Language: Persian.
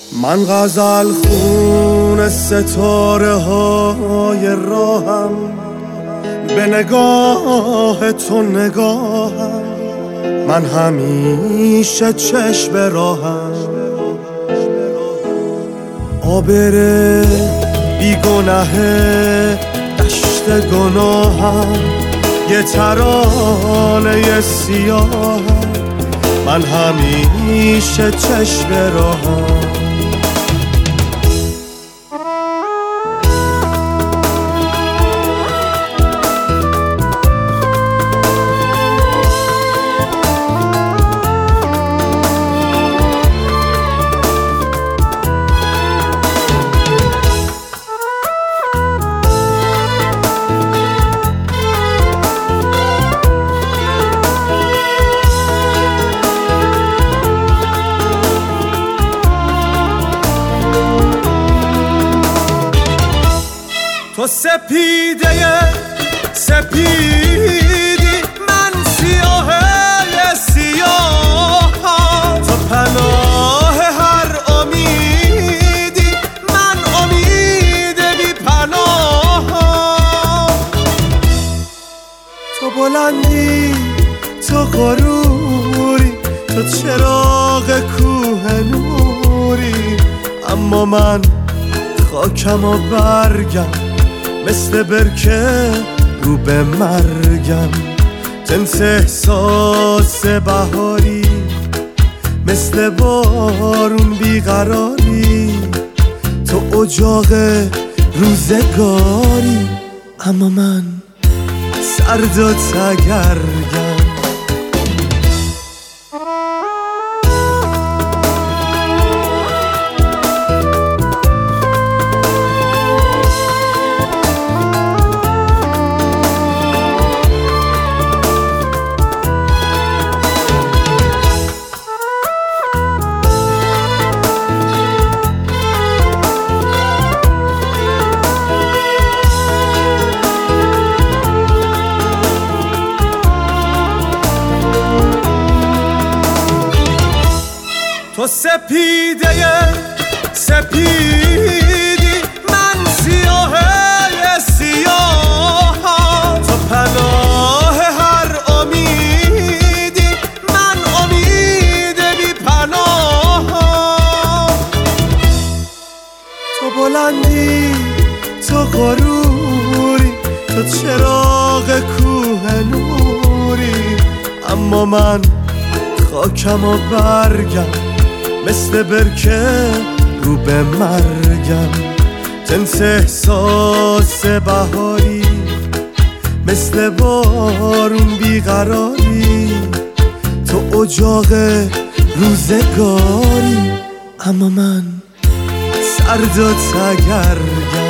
من غزل خون ستاره های راهم، به نگاه تو نگاهم، من همیشه چشم راهم. آبر بیگناه دشت گناهم، یه ترانه سیاهم، من همیشه چشم راهم. تو سپیده سپیدی، من سیاه سیاهم، تو پناه هر امیدی، من امید بی پناهم. تو بلندی، تو غروری، تو چراغ کوه نوری، اما من خاکم و برگم، مثل برکه رو به مرگم. جنس احساس بهاری، مثل بارون بیقراری، تو اجاق روزگاری، اما من سرد و تگرگم. تو سپیده سپیدی، من سیاه سیاهم، تو پناه هر امیدی، من امید بی پناهم. تو بلندی، تو غروری، تو چراغ کوه نوری، اما من خاکم و برگم، مثل برکه رو به مرگم. جنس احساس بهاری، مثل بارون بیقراری، تو اجاق روزگاری، اما من سرد و تگرگم.